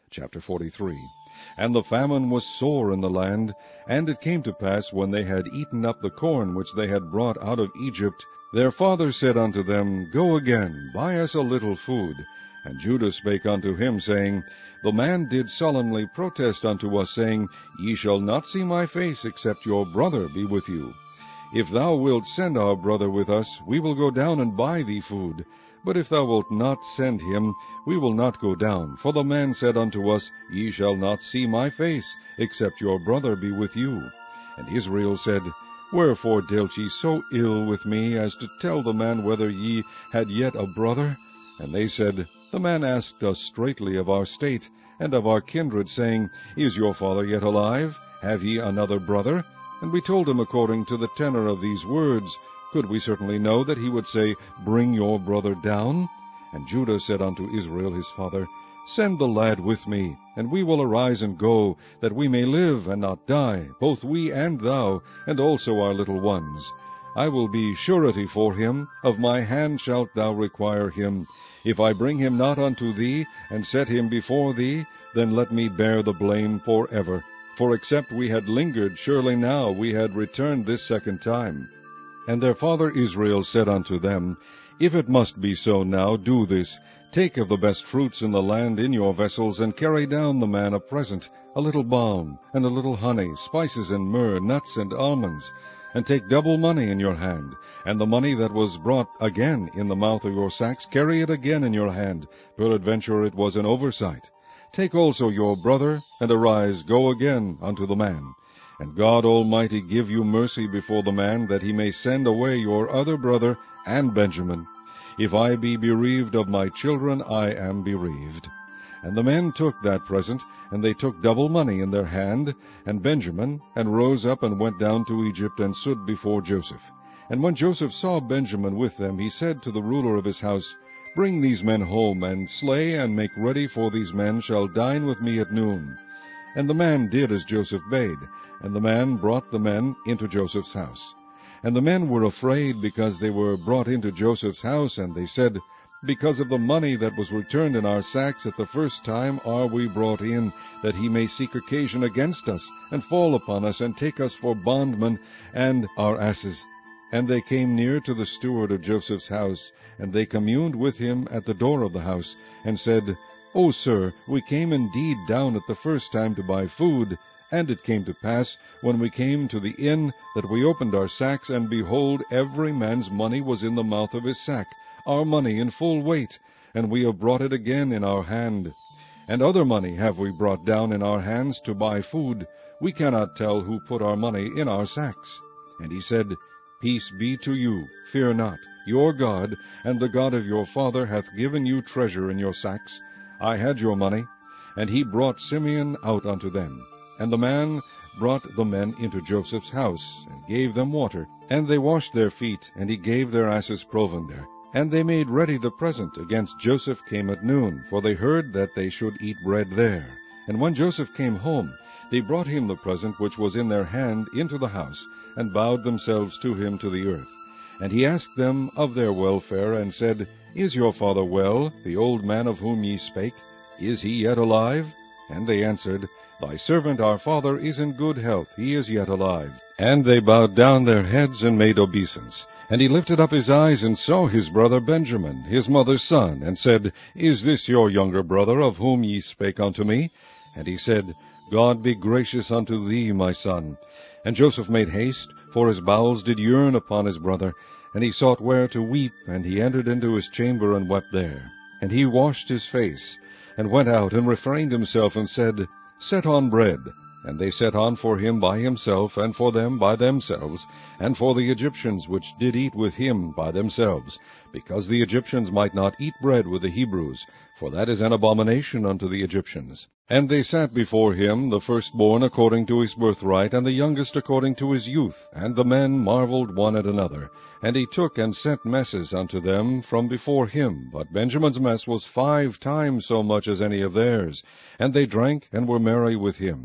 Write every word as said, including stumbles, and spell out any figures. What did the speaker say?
Chapter forty-three. And the famine was sore in the land, and it came to pass, when they had eaten up the corn which they had brought out of Egypt, their father said unto them, Go again, buy us a little food. And Judah spake unto him, saying, The man did solemnly protest unto us, saying, Ye shall not see my face, except your brother be with you. If thou wilt send our brother with us, we will go down and buy thee food. But if thou wilt not send him, we will not go down. For the man said unto us, Ye shall not see my face, except your brother be with you. And Israel said, Wherefore dealt ye so ill with me, as to tell the man whether ye had yet a brother? And they said, The man asked us straitly of our state, and of our kindred, saying, Is your father yet alive? Have ye another brother? And we told him according to the tenor of these words. Could we certainly know that he would say, Bring your brother down? And Judah said unto Israel his father, Send the lad with me, and we will arise and go, that we may live and not die, both we and thou, and also our little ones. I will be surety for him, of my hand shalt thou require him. If I bring him not unto thee, and set him before thee, then let me bear the blame for ever. For except we had lingered, surely now we had returned this second time. And their father Israel said unto them, If it must be so now, do this. Take of the best fruits in the land in your vessels, and carry down the man a present, a little balm, and a little honey, spices and myrrh, nuts and almonds. And take double money in your hand, and the money that was brought again in the mouth of your sacks, carry it again in your hand, peradventure it was an oversight. Take also your brother, and arise, go again unto the man. And God Almighty give you mercy before the man, that he may send away your other brother and Benjamin. If I be bereaved of my children, I am bereaved. And the men took that present, and they took double money in their hand, and Benjamin, and rose up and went down to Egypt, and stood before Joseph. And when Joseph saw Benjamin with them, he said to the ruler of his house, Bring these men home, and slay and make ready, for these men shall dine with me at noon. And the man did as Joseph bade, and the man brought the men into Joseph's house. And the men were afraid, because they were brought into Joseph's house, and they said, Because of the money that was returned in our sacks at the first time are we brought in, that he may seek occasion against us, and fall upon us, and take us for bondmen and our asses. And they came near to the steward of Joseph's house, and they communed with him at the door of the house, and said, O sir, we came indeed down at the first time to buy food. And it came to pass, when we came to the inn, that we opened our sacks, and behold, every man's money was in the mouth of his sack, our money in full weight, and we have brought it again in our hand. And other money have we brought down in our hands to buy food. We cannot tell who put our money in our sacks. And he said, Peace be to you, fear not. Your God, and the God of your father, hath given you treasure in your sacks. I had your money. And he brought Simeon out unto them. And the man brought the men into Joseph's house, and gave them water. And they washed their feet, and he gave their asses provender. And they made ready the present against Joseph came at noon, for they heard that they should eat bread there. And when Joseph came home, they brought him the present which was in their hand into the house, and bowed themselves to him to the earth. And he asked them of their welfare, and said, Is your father well, the old man of whom ye spake? Is he yet alive? And they answered, Thy servant our father is in good health, he is yet alive. And they bowed down their heads and made obeisance. And he lifted up his eyes, and saw his brother Benjamin, his mother's son, and said, Is this your younger brother, of whom ye spake unto me? And he said, God be gracious unto thee, my son. And Joseph made haste, for his bowels did yearn upon his brother, and he sought where to weep, and he entered into his chamber, and wept there. And he washed his face, and went out, and refrained himself, and said, Set on bread. And they set on for him by himself, and for them by themselves, and for the Egyptians which did eat with him by themselves, because the Egyptians might not eat bread with the Hebrews, for that is an abomination unto the Egyptians. And they sat before him, the firstborn according to his birthright, and the youngest according to his youth. And the men marveled one at another. And he took and sent messes unto them from before him. But Benjamin's mess was five times so much as any of theirs. And they drank and were merry with him.